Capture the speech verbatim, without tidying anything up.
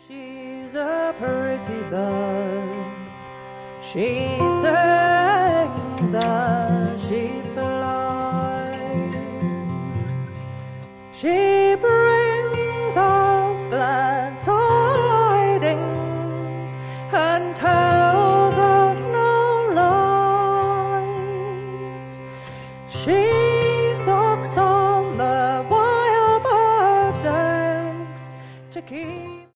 She's a pretty bird. She sings as she flies. She brings us glad tidings and tells us no lies. She sucks on the wild bird's eggs to keep